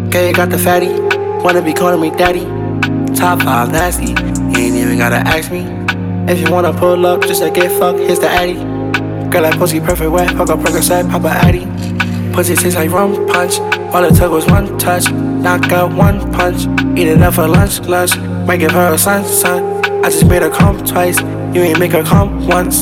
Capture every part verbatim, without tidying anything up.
Okay, got the fatty, wanna be calling me daddy. Top five nasty, you ain't even gotta ask me. If you wanna pull up just to get fucked, here's the addy. Girl, that pussy perfect wet, fuck a Percocet, pop a addy. Pussy tastes like rum punch, all it took was one touch. Knock out one punch, eat it up for lunch, lunch. Might give her a son, son. I just made her come twice, you ain't make her come once.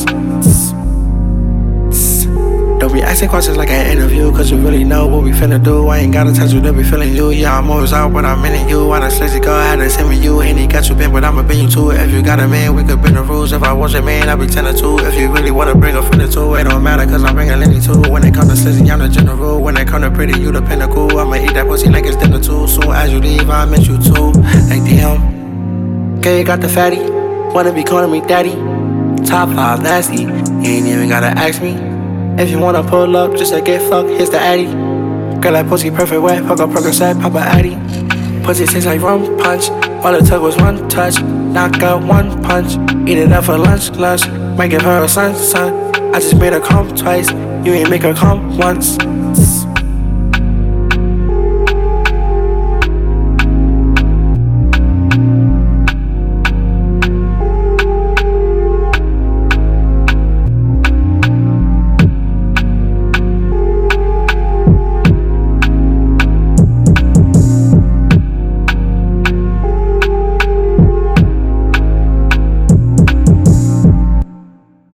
Don't be asking questions like an interview, cause you really know what we finna do. I ain't gotta touch you, they be feeling you. Yeah, I'm always out, but I'm in you. I done slick girl, I had to send me you. Ain't he got you been, but I'ma bend you to it. If you got a man, we could bend the rules. If I was your man, I'd be ten to two. If you really wanna bring a friend or two, it don't matter, cause I'm bringing Lenny too. When it come to slizzy, I'm the general. When it come to pretty, you the pinnacle. I'ma eat that pussy like it's dinner too. Soon as you leave, I miss you too. Like damn. Okay, got the fatty, wanna be calling me daddy. Top five nasty, you ain't even gotta ask me. If you wanna pull up just to get fucked, here's the addy. Girl, that pussy perfect wet, fuck a Percocet, pop a addy. Pussy tastes like rum punch, all it took was one touch. Knock out one punch, eat it up for lunch, lunch. Might give her a son, son. I just made her come twice, you ain't make her come once.